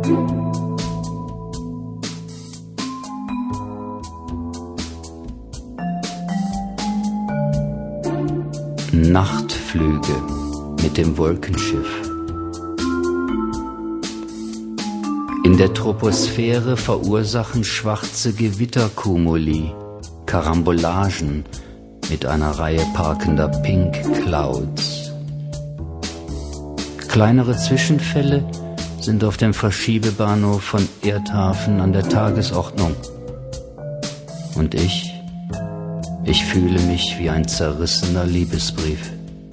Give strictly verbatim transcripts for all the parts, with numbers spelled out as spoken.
Nachtflüge mit dem Wolkenschiff. In der Troposphäre verursachen schwarze Gewitterkumuli Karambolagen mit einer Reihe parkender Pink Clouds. Kleinere Zwischenfälle sind auf dem Verschiebebahnhof von Erdhafen an der Tagesordnung. Und ich, ich fühle mich wie ein zerrissener Liebesbrief.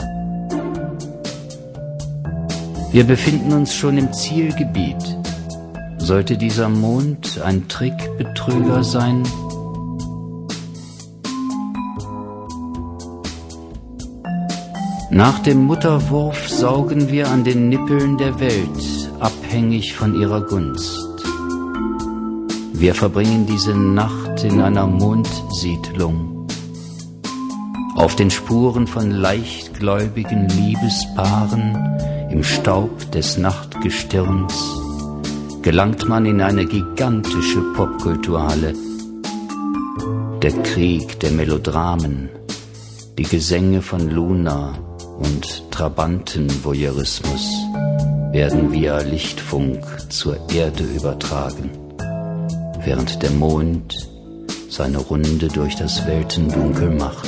Wir befinden uns schon im Zielgebiet. Sollte dieser Mond ein Trickbetrüger sein? Nach dem Mutterwurf saugen wir an den Nippeln der Welt, abhängig von ihrer Gunst. Wir verbringen diese Nacht in einer Mondsiedlung. Auf den Spuren von leichtgläubigen Liebespaaren im Staub des Nachtgestirns gelangt man in eine gigantische Popkulturhalle. Der Krieg der Melodramen, die Gesänge von Luna und Trabantenvoyeurismus werden via Lichtfunk zur Erde übertragen, während der Mond seine Runde durch das Weltendunkel macht.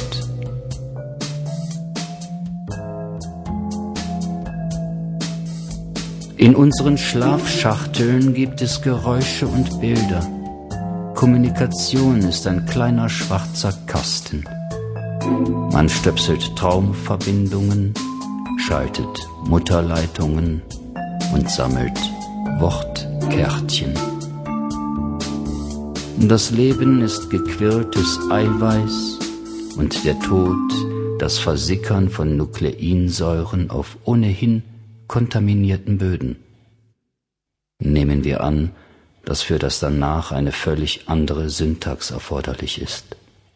In unseren Schlafschachteln gibt es Geräusche und Bilder. Kommunikation ist ein kleiner schwarzer Kasten. Man stöpselt Traumverbindungen, schaltet Mutterleitungen und sammelt Wortkärtchen. Das Leben ist gequirltes Eiweiß und der Tod das Versickern von Nukleinsäuren auf ohnehin kontaminierten Böden. Nehmen wir an, dass für das Danach eine völlig andere Syntax erforderlich ist.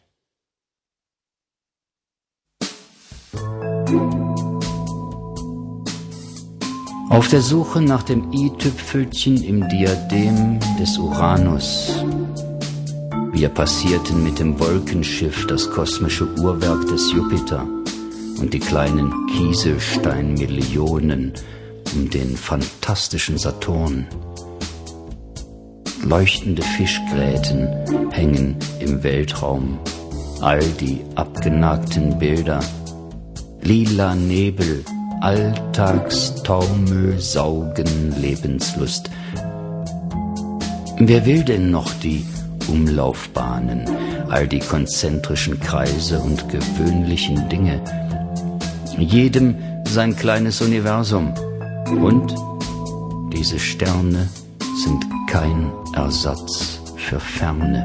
Auf der Suche nach dem i-Tüpfelchen im Diadem des Uranus. Wir passierten mit dem Wolkenschiff das kosmische Uhrwerk des Jupiter und die kleinen Kieselsteinmillionen um den fantastischen Saturn. Leuchtende Fischgräten hängen im Weltraum, all die abgenagten Bilder, lila Nebel, Alltagstaumel saugen Lebenslust. Wer will denn noch die Umlaufbahnen, all die konzentrischen Kreise und gewöhnlichen Dinge? Jedem sein kleines Universum. Und diese Sterne sind kein Ersatz für Ferne.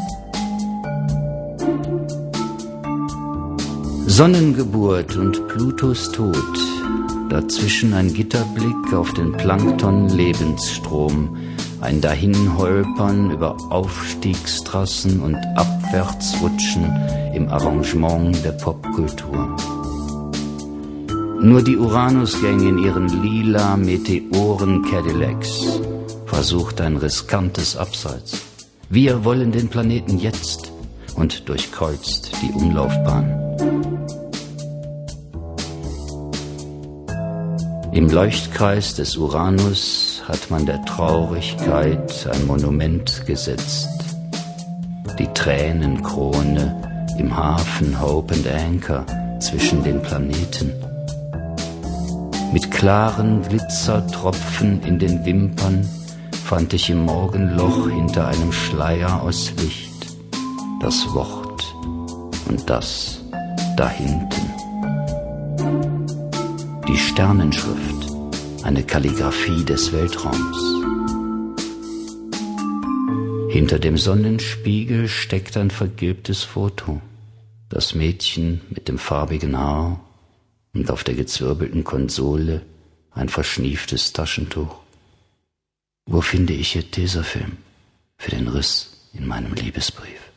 Sonnengeburt und Plutos Tod, dazwischen ein Gitterblick auf den Plankton-Lebensstrom, ein Dahinholpern über Aufstiegstrassen und Abwärtsrutschen im Arrangement der Popkultur. Nur die Uranusgang in ihren lila Meteoren-Cadillacs versucht ein riskantes Abseits. Wir wollen den Planeten jetzt und durchkreuzt die Umlaufbahn. Im Leuchtkreis des Uranus hat man der Traurigkeit ein Monument gesetzt. Die Tränenkrone im Hafen Hope and Anchor zwischen den Planeten. Mit klaren Glitzertropfen in den Wimpern fand ich im Morgenloch hinter einem Schleier aus Licht das Wort und das da hinten. Die Sternenschrift, eine Kalligraphie des Weltraums. Hinter dem Sonnenspiegel steckt ein vergilbtes Foto, das Mädchen mit dem farbigen Haar und auf der gezwirbelten Konsole ein verschnieftes Taschentuch. Wo finde ich hier Tesafilm für den Riss in meinem Liebesbrief?